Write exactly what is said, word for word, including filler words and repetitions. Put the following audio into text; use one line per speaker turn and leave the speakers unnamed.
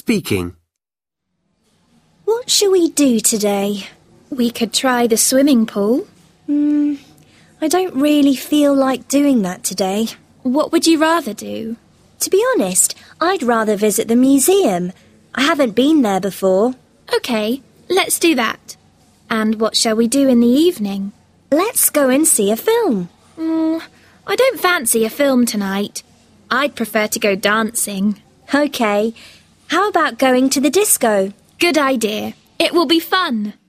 speaking.
What shall we do today?
We could try the swimming pool.
Hmm, I don't really feel like doing that today.
What would you rather do?
To be honest, I'd rather visit the museum. I haven't been there before.
OK, let's do that. And what shall we do in the evening?
Let's go and see a film.
Mm, I don't fancy a film tonight. I'd prefer to go dancing.
OK. How about going to the disco?
Good idea. It will be fun.